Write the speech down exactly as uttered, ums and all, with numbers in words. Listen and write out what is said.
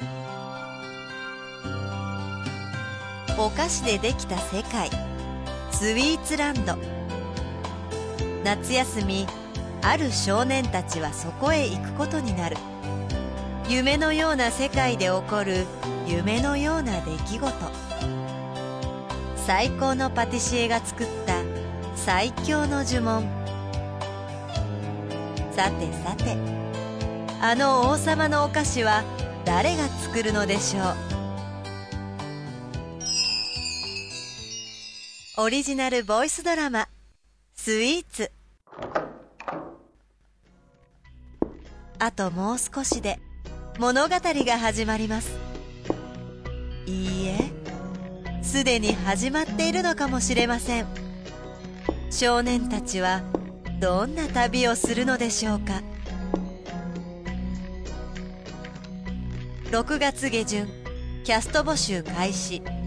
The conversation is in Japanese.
お菓子でできた世界、スイーツランド。夏休み、ある少年たちはそこへ行くことになる。夢のような世界で起こる夢のような出来事。最高のパティシエが作った最強の呪文。さてさて、あの王様のお菓子は誰が作るのでしょう。オリジナルボイスドラマ、スイーツ。あともう少しで物語が始まります。いいえ、すでに始まっているのかもしれません。少年たちはどんな旅をするのでしょうか。ろくがつ下旬、キャスト募集開始。